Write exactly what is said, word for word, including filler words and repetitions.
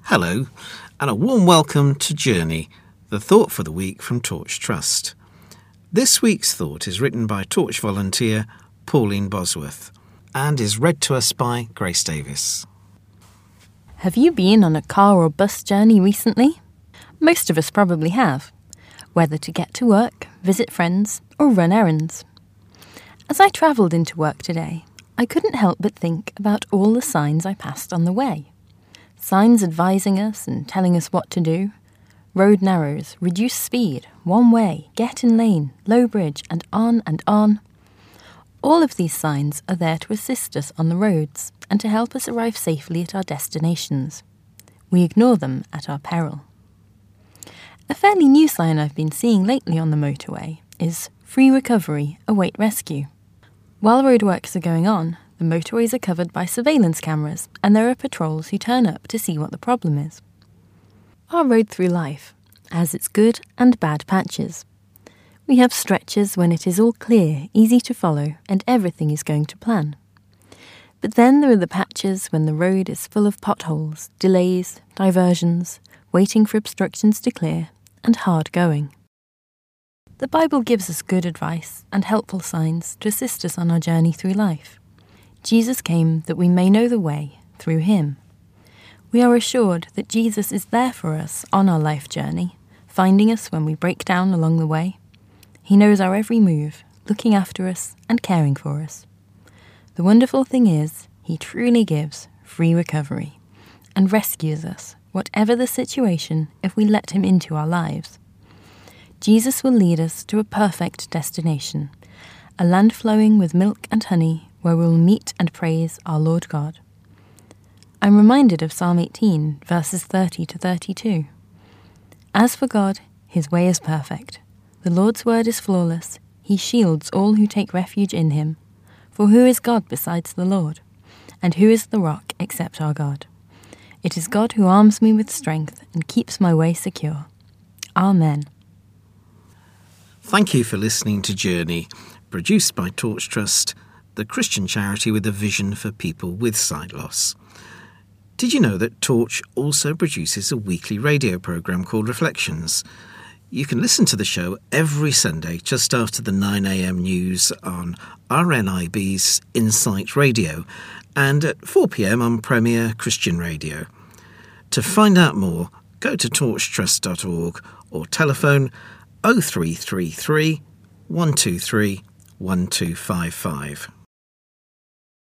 Hello, and a warm welcome to Journey, the thought for the week from Torch Trust. This week's thought is written by Torch volunteer Pauline Bosworth and is read to us by Grace Davis. Have you been on a car or bus journey recently? Most of us probably have, whether to get to work, visit friends, or run errands. As I travelled into work today, I couldn't help but think about all the signs I passed on the way. Signs advising us and telling us what to do. Road narrows, reduce speed, one way, get in lane, low bridge, and on and on. All of these signs are there to assist us on the roads and to help us arrive safely at our destinations. We ignore them at our peril. A fairly new sign I've been seeing lately on the motorway is free recovery, await rescue. While roadworks are going on, the motorways are covered by surveillance cameras and there are patrols who turn up to see what the problem is. Our road through life has its good and bad patches. We have stretches when it is all clear, easy to follow, and everything is going to plan. But then there are the patches when the road is full of potholes, delays, diversions, waiting for obstructions to clear, and hard going. The Bible gives us good advice and helpful signs to assist us on our journey through life. Jesus came that we may know the way through him. We are assured that Jesus is there for us on our life journey, finding us when we break down along the way. He knows our every move, looking after us and caring for us. The wonderful thing is, he truly gives free recovery and rescues us, whatever the situation, if we let him into our lives. Jesus will lead us to a perfect destination, a land flowing with milk and honey, where we will meet and praise our Lord God. I'm reminded of Psalm eighteen, verses thirty to thirty-two. As for God, his way is perfect. The Lord's word is flawless. He shields all who take refuge in him. For who is God besides the Lord? And who is the rock except our God? It is God who arms me with strength and keeps my way secure. Amen. Thank you for listening to Journey, produced by Torch Trust, the Christian charity with a vision for people with sight loss. Did you know that Torch also produces a weekly radio programme called Reflections? You can listen to the show every Sunday just after the nine a.m. news on R N I B's Insight Radio and at four p.m. on Premier Christian Radio. To find out more, go to torch trust dot org or telephone oh three three three, one two three, one two five five.